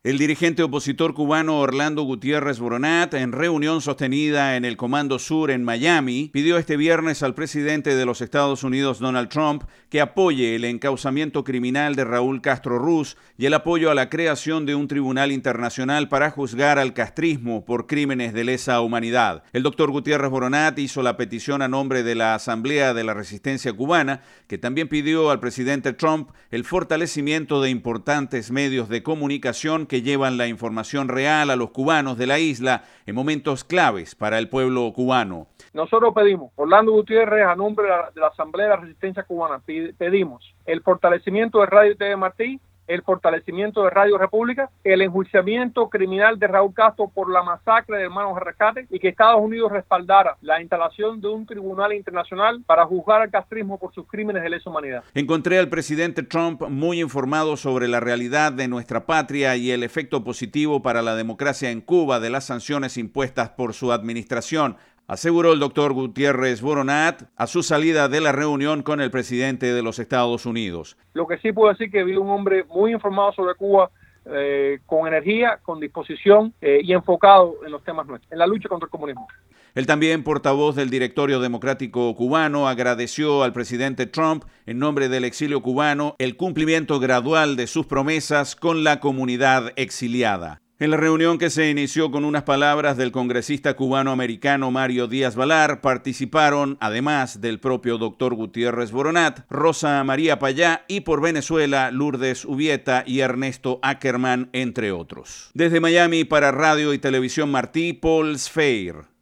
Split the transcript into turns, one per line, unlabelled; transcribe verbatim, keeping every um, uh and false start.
El dirigente opositor cubano Orlando Gutiérrez Boronat, en reunión sostenida en el Comando Sur en Miami, pidió este viernes al presidente de los Estados Unidos, Donald Trump, que apoye el encauzamiento criminal de Raúl Castro Ruz y el apoyo a la creación de un tribunal internacional para juzgar al castrismo por crímenes de lesa humanidad. El doctor Gutiérrez Boronat hizo la petición a nombre de la Asamblea de la Resistencia Cubana, que también pidió al presidente Trump el fortalecimiento de importantes medios de comunicación que que llevan la información real a los cubanos de la isla en momentos claves para el pueblo cubano.
Nosotros pedimos, Orlando Gutiérrez, a nombre de la, de la Asamblea de la Resistencia Cubana, pedimos el fortalecimiento de Radio T V Martí, el fortalecimiento de Radio República, el enjuiciamiento criminal de Raúl Castro por la masacre de hermanos de rescate y que Estados Unidos respaldara la instalación de un tribunal internacional para juzgar al castrismo por sus crímenes de lesa humanidad.
Encontré al presidente Trump muy informado sobre la realidad de nuestra patria y el efecto positivo para la democracia en Cuba de las sanciones impuestas por su administración, aseguró el doctor Gutiérrez Boronat a su salida de la reunión con el presidente de los Estados Unidos.
Lo que sí puedo decir que vi un hombre muy informado sobre Cuba, eh, con energía, con disposición eh, y enfocado en los temas nuestros, en la lucha contra el comunismo.
El también portavoz del Directorio Democrático Cubano agradeció al presidente Trump, en nombre del exilio cubano, el cumplimiento gradual de sus promesas con la comunidad exiliada. En la reunión, que se inició con unas palabras del congresista cubano-americano Mario Díaz-Balart, participaron, además del propio doctor Gutiérrez Boronat, Rosa María Payá y por Venezuela, Lourdes Ubieta y Ernesto Ackerman, entre otros. Desde Miami para Radio y Televisión Martí, Paul Sfeir.